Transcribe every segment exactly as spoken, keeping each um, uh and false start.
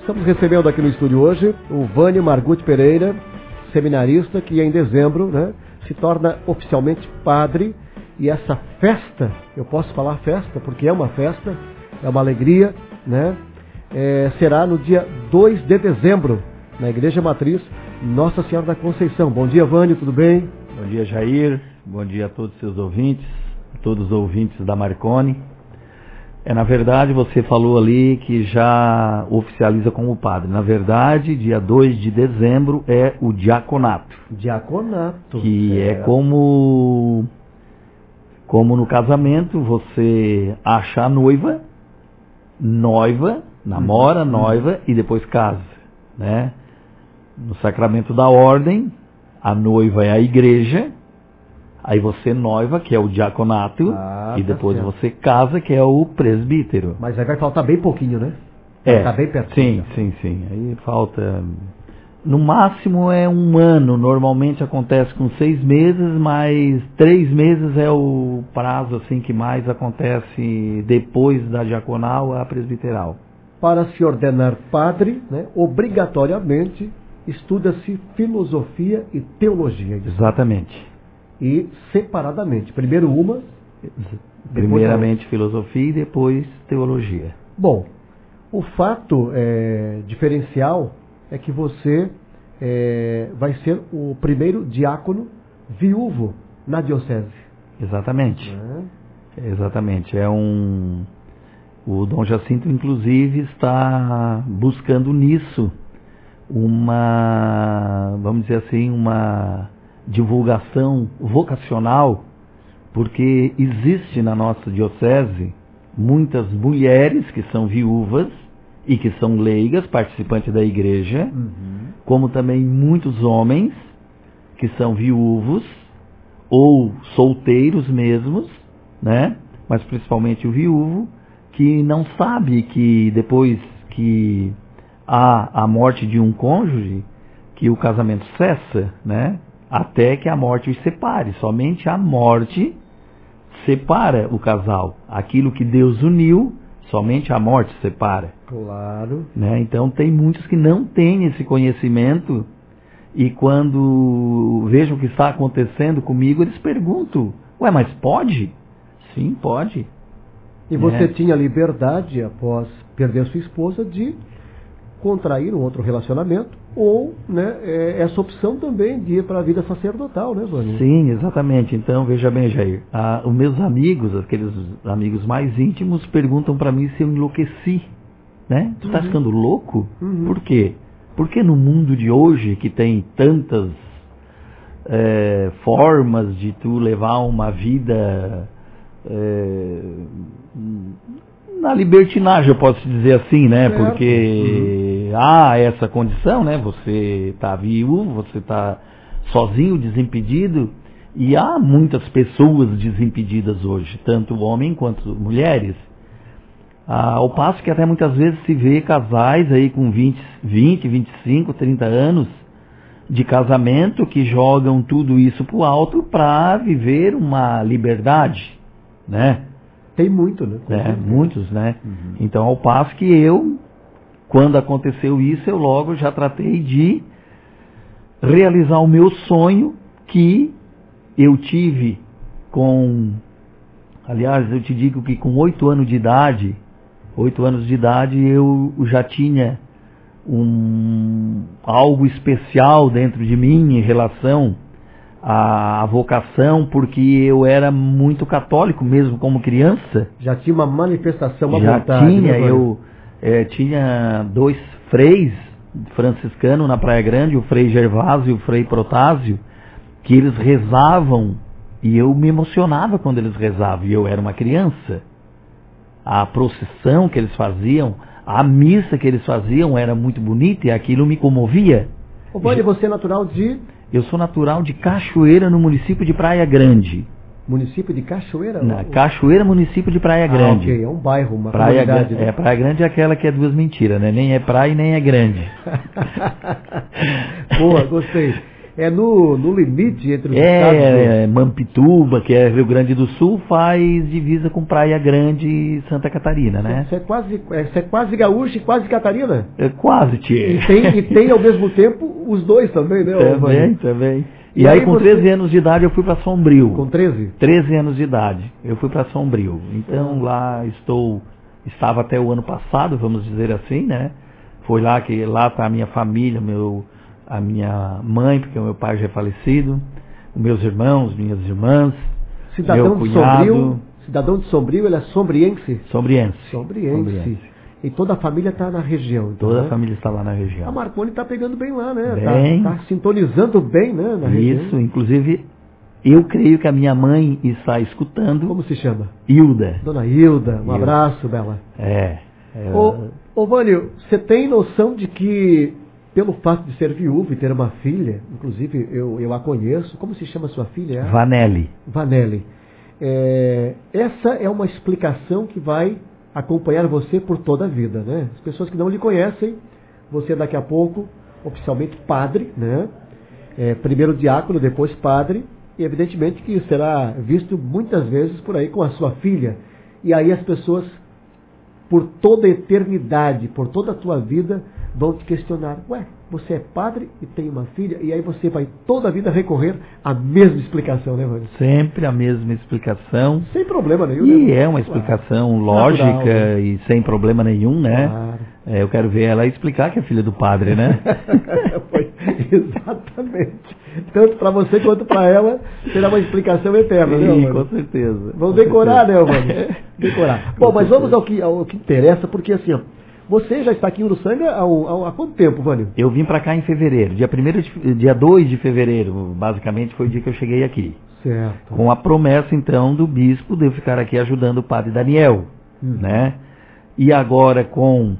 Estamos recebendo aqui no estúdio hoje o Vânio Margutti Pereira, seminarista que em dezembro, né, se torna oficialmente padre. E essa festa, eu posso falar festa porque é uma festa, é uma alegria, né? É, será no dia dois de dezembro, na Igreja Matriz Nossa Senhora da Conceição. Bom dia, Vânio, tudo bem? Bom dia, Jair. Bom dia a todos os seus ouvintes, a todos os ouvintes da Marconi. É, na verdade, você falou ali que já oficializa como padre. Na verdade, dia dois de dezembro é o diaconato. Diaconato. Que é, é como, como no casamento, você acha a noiva, noiva, namora, Uhum. noiva e depois casa, né? No sacramento da ordem, a noiva é a igreja, aí você noiva, que é o diaconato, ah, e tá depois certo. você casa, que é o presbítero. Mas aí vai faltar bem pouquinho, né? Vai É, ficar bem pertinho. sim, sim, sim. Aí falta... No máximo é um ano, normalmente acontece com seis meses, mas três meses é o prazo assim que mais acontece depois da diaconal a presbiteral. Para se ordenar padre, né, obrigatoriamente estuda-se filosofia e teologia. Exatamente. E separadamente. Primeiro uma, Primeiramente filosofia e depois teologia. Bom, o fato é, diferencial é que você é, vai ser o primeiro diácono viúvo na diocese. Exatamente. É. Exatamente. É um... O Dom Jacinto, inclusive, está buscando nisso uma, vamos dizer assim, uma divulgação vocacional, porque existe na nossa diocese muitas mulheres que são viúvas e que são leigas, participantes da igreja, Uhum. como também muitos homens que são viúvos ou solteiros mesmos, né? Mas principalmente o viúvo, que não sabe que depois que há a morte de um cônjuge, que o casamento cessa, né? Até que a morte os separe. Somente a morte separa o casal. Aquilo que Deus uniu, somente a morte separa. Claro. Né? Então tem muitos que não têm esse conhecimento e quando vejam o que está acontecendo comigo, eles perguntam, ué, mas pode? Sim, pode. E você É. tinha liberdade, após perder sua esposa, de contrair um outro relacionamento, ou, né, é, essa opção também de ir para a vida sacerdotal, né, Vânia? Sim, exatamente. Então, veja bem, Jair, ah, os meus amigos, aqueles amigos mais íntimos, perguntam para mim se eu enlouqueci, né? Tu tá Uhum. ficando louco? Uhum. Por quê? Porque no mundo de hoje, que tem tantas é, formas de tu levar uma vida... É, na libertinagem, eu posso dizer assim, né? Certo. Porque uhum. há essa condição, né? Você está viúvo, você está sozinho, desimpedido, e há muitas pessoas desimpedidas hoje, tanto homem quanto mulheres. Ah, ao passo que até muitas vezes se vê casais aí com vinte, vinte, vinte e cinco, trinta anos de casamento que jogam tudo isso pro alto para viver uma liberdade, né? Tem muito, né? É, muitos, né? Uhum. Então, ao passo que eu, quando aconteceu isso, eu logo já tratei de realizar o meu sonho que eu tive com... Aliás, eu te digo que com oito anos de idade, oito anos de idade, eu já tinha um, algo especial dentro de mim em relação à vocação, porque eu era muito católico mesmo como criança. Já tinha uma manifestação, uma Já vontade, tinha, né, eu é, tinha dois freis franciscanos na Praia Grande, o Frei Gervásio e o Frei Protásio, que eles rezavam e eu me emocionava quando eles rezavam, e eu era uma criança. A procissão que eles faziam, a missa que eles faziam era muito bonita e aquilo me comovia. Ô, Vânia, você é natural de... Eu sou natural de Cachoeira, no município de Praia Grande. Município de Cachoeira? Na Cachoeira, município de Praia Grande. Ah, ok, é um bairro, uma Praia, comunidade. é, Praia Grande é aquela que é duas mentiras, né? Nem é praia e nem é grande. Boa, gostei. É no, no limite entre os é, estados. É, Mampituba, que é Rio Grande do Sul, faz divisa com Praia Grande e Santa Catarina, né? Você é quase, você é quase gaúcho e quase Catarina. É quase, tchê. E tem, e tem ao mesmo tempo os dois também, né? Também, também. E, e aí, aí com você... treze anos de idade, eu fui para Sombrio. Com treze? treze anos de idade, eu fui para Sombrio. Então, lá estou, estava até o ano passado, vamos dizer assim, né? Foi lá que, lá está a minha família, meu... a minha mãe, porque o meu pai já é falecido, os meus irmãos, minhas irmãs, cidadão meu cunhado. De Sombrio, cidadão de Sombrio, ele é sombriense? Sombriense. Sombriense. Sombriense. E toda a família está na região. Então, toda né? a família está lá na região. A Marconi está pegando bem lá, né? Bem. Está tá sintonizando bem, né? Na região. Isso, inclusive, eu creio que a minha mãe está escutando. Como se chama? Hilda. Dona Hilda, um Hilda. abraço, Bela. É. é... Ô, ô Vânio, você tem noção de que pelo fato de ser viúvo e ter uma filha, inclusive eu, eu a conheço, como se chama sua filha? Vanelli. Vanelli. É, essa é uma explicação que vai acompanhar você por toda a vida, né? As pessoas que não lhe conhecem, você daqui a pouco, oficialmente padre, né? É, primeiro diácono, depois padre, e evidentemente que será visto muitas vezes por aí com a sua filha. E aí as pessoas, por toda a eternidade, por toda a tua vida, vão te questionar, ué, você é padre e tem uma filha, e aí você vai toda a vida recorrer à mesma explicação, né, Vânio? Sempre a mesma explicação. Sem problema nenhum. E né? é uma explicação Claro. lógica Natural, né? E sem problema nenhum, né? Claro. É, eu quero ver ela explicar que é filha do padre, né? Foi, exatamente. Tanto para você quanto para ela, será uma explicação eterna, Sim, né, Vânio? com certeza. Vamos com decorar, certeza. né, Vânio? Decorar. Com Bom, mas certeza. vamos ao que, ao que interessa, porque assim, ó, você já está aqui em Uruçanga há, há, há quanto tempo, Vânio? Eu vim para cá em fevereiro, dia primeiro de, dia dois de fevereiro, basicamente foi o dia que eu cheguei aqui. Certo. Com a promessa, então, do bispo de eu ficar aqui ajudando o padre Daniel, Hum. né? E agora com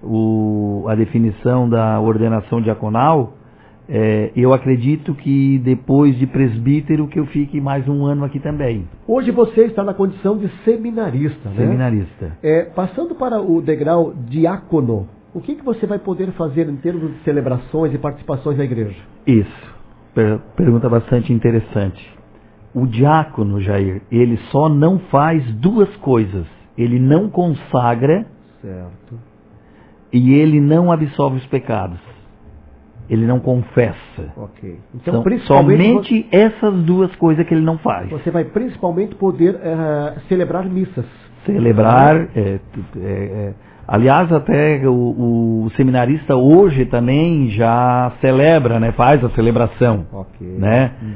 o, a definição da ordenação diaconal, é, eu acredito que depois de presbítero que eu fique mais um ano aqui também. Hoje você está na condição de seminarista, né? Seminarista. É, passando para o degrau diácono, o que, que você vai poder fazer em termos de celebrações e participações na igreja? Isso. Per- pergunta bastante interessante. O diácono, Jair, ele só não faz duas coisas. Ele não consagra Certo. e ele não absolve os pecados. Ele não confessa. Ok. Então, São principalmente, somente essas duas coisas que ele não faz. você vai principalmente poder eh, celebrar missas. Celebrar, é, tu- é, é, aliás, até o, o seminarista hoje também já celebra, né, faz a celebração. Ok. Né? Uhum.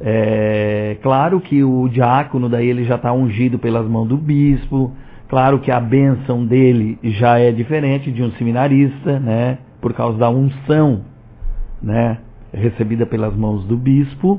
É, claro que o diácono daí ele já está ungido pelas mãos do bispo, claro que a bênção dele já é diferente de um seminarista, né, por causa da unção, né, recebida pelas mãos do bispo,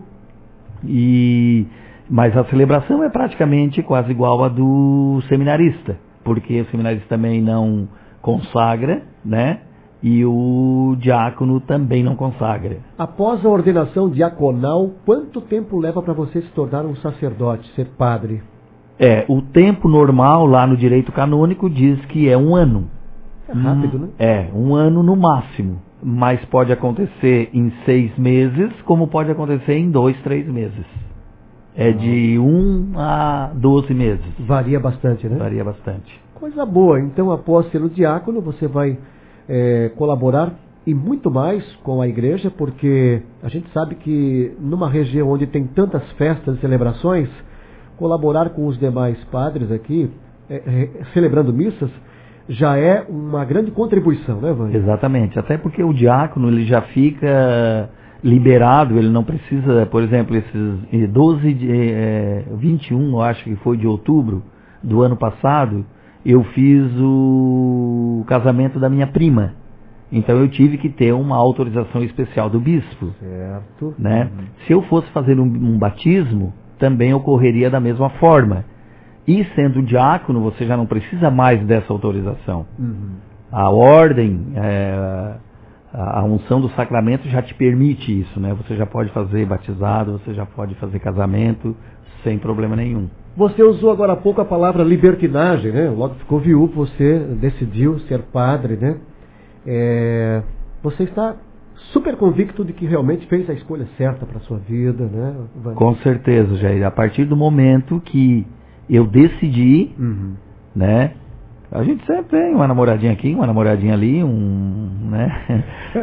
e mas a celebração é praticamente quase igual à do seminarista, porque o seminarista também não consagra, né, e o diácono também não consagra. Após a ordenação diaconal, quanto tempo leva para você se tornar um sacerdote, ser padre? É, o tempo normal lá no direito canônico diz que é um ano. É rápido, né? É, um ano no máximo. Mas pode acontecer em seis meses, como pode acontecer em dois, três meses. É de um a doze meses. Varia bastante, né? Varia bastante. Coisa boa. Então, após ser o diácono, você vai é, colaborar e muito mais com a igreja, porque a gente sabe que numa região onde tem tantas festas e celebrações, colaborar com os demais padres aqui, é, é, celebrando missas, já é uma grande contribuição, né, Vânio? Exatamente. Até porque o diácono ele já fica liberado, ele não precisa, por exemplo, esses doze de, é, vinte e um, eu acho que foi de outubro do ano passado, eu fiz o casamento da minha prima. Então eu tive que ter uma autorização especial do bispo. Certo. Né? Uhum. Se eu fosse fazer um, um batismo, também ocorreria da mesma forma. E sendo diácono, você já não precisa mais dessa autorização. Uhum. A ordem, é, a unção do sacramento já te permite isso, né? Você já pode fazer batizado, você já pode fazer casamento, sem problema nenhum. Você usou agora há pouco a palavra libertinagem, né? Logo ficou viúvo, você decidiu ser padre, né? É, você está super convicto de que realmente fez a escolha certa para a sua vida, né, Vânio? Com certeza, Jair. A partir do momento que eu decidi, Uhum. né? A gente sempre tem uma namoradinha aqui, uma namoradinha ali, um, né?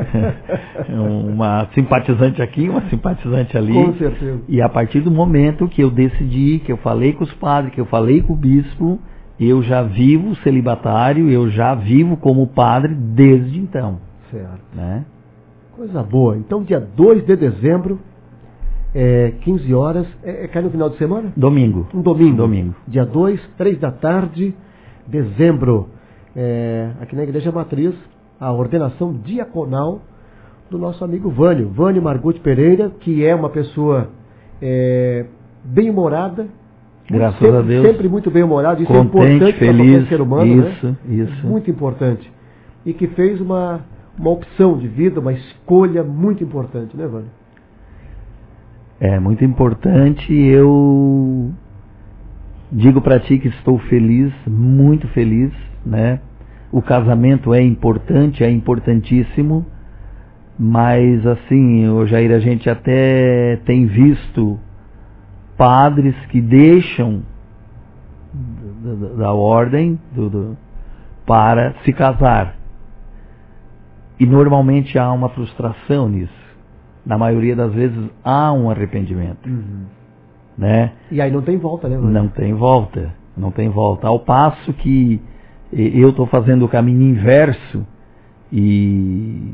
uma simpatizante aqui, uma simpatizante ali. Com certeza. E a partir do momento que eu decidi, que eu falei com os padres, que eu falei com o bispo, eu já vivo celibatário, eu já vivo como padre desde então. Certo. Né? Coisa boa. Então, dia dois de dezembro, é, quinze horas, é, é, cai no final de semana? Domingo. Um domingo. Domingo. Dia dois, três da tarde, dezembro, é, aqui na Igreja Matriz, a ordenação diaconal do nosso amigo Vânio, Vânio Margutti Pereira, que é uma pessoa é, bem-humorada, graças sempre, a Deus, sempre muito bem-humorado, isso contente, é importante para feliz, qualquer ser humano, isso, né? isso. Muito importante. E que fez uma, uma opção de vida, uma escolha muito importante, né, Vânio? É muito importante. Eu digo para ti que estou feliz, muito feliz, né? O casamento é importante, é importantíssimo, mas assim, o Jair, a gente até tem visto padres que deixam da, da, da ordem do, do, para se casar. E normalmente há uma frustração nisso. Na maioria das vezes há um arrependimento. Uhum. Né? E aí não tem volta, né, Vânio? Não tem volta, não tem volta. Ao passo que eu estou fazendo o caminho inverso e,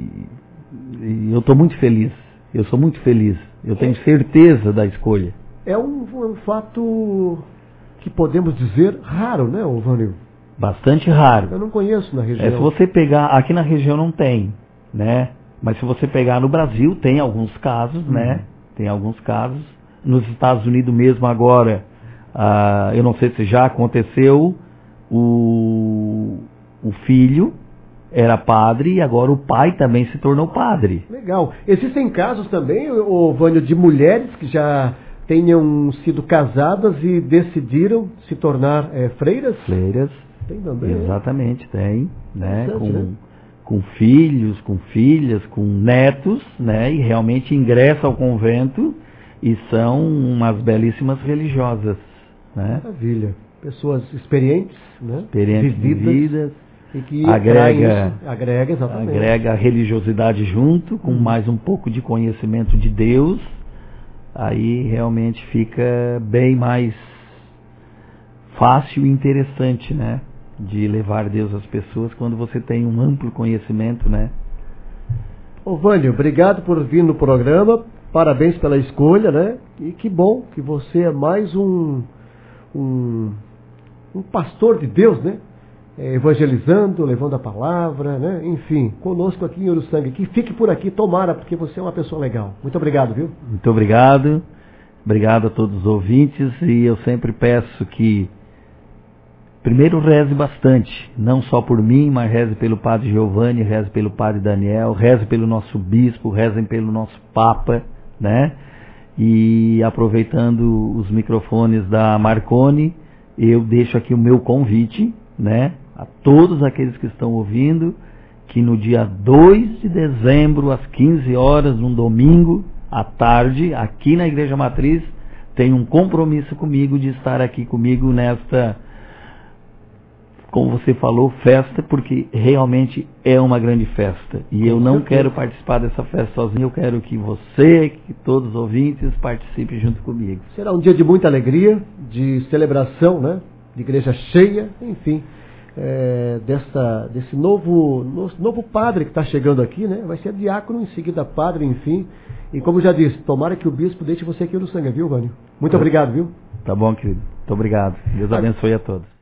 e eu estou muito feliz. Eu sou muito feliz. Eu tenho certeza da escolha. É um, um fato que podemos dizer raro, né, Vânio? Bastante raro. Eu não conheço na região. É, se você pegar, aqui na região não tem, né? Mas se você pegar no Brasil, tem alguns casos, uhum. né? Tem alguns casos. Nos Estados Unidos mesmo agora, ah, eu não sei se já aconteceu, o, o filho era padre e agora o pai também se tornou padre. Legal. Existem casos também, ô, Vânio, de mulheres que já tenham sido casadas e decidiram se tornar é, freiras? Freiras. Tem também. Exatamente, tem. Né? Com, né? com filhos, com filhas, com netos, né? E realmente ingressa ao convento e são umas belíssimas religiosas. Né? Maravilha. Pessoas experientes, né? Experientes, vividas, vividas, e que agrega, isso, agrega, exatamente. agrega a religiosidade junto, com hum. mais um pouco de conhecimento de Deus, aí realmente fica bem mais fácil e interessante, né? De levar Deus às pessoas quando você tem um amplo conhecimento, né? Ô Vânio, obrigado por vir no programa, parabéns pela escolha, né? E que bom que você é mais um, um, um pastor de Deus, né? É, evangelizando, levando a palavra, né? Enfim, conosco aqui em Uruçanga. Que fique por aqui, tomara, porque você é uma pessoa legal. Muito obrigado, viu? Muito obrigado. Obrigado a todos os ouvintes e eu sempre peço que primeiro reze bastante, não só por mim, mas reze pelo Padre Giovanni, reze pelo Padre Daniel, reze pelo nosso bispo, rezem pelo nosso Papa, né? E aproveitando os microfones da Marconi, eu deixo aqui o meu convite, né? A todos aqueles que estão ouvindo, que no dia dois de dezembro, às quinze horas, num domingo, à tarde, aqui na Igreja Matriz, tem um compromisso comigo de estar aqui comigo nesta, como você falou, festa, porque realmente é uma grande festa. E eu não quero participar dessa festa sozinho, eu quero que você, que todos os ouvintes, participem junto comigo. Será um dia de muita alegria, de celebração, né? De igreja cheia, enfim, é, dessa, desse novo, novo padre que está chegando aqui, né? Vai ser diácono, em seguida padre, enfim. E como já disse, tomara que o bispo deixe você aqui no sangue, viu, Vânio? Muito obrigado, viu? Tá bom, querido. Muito obrigado. Deus abençoe a todos.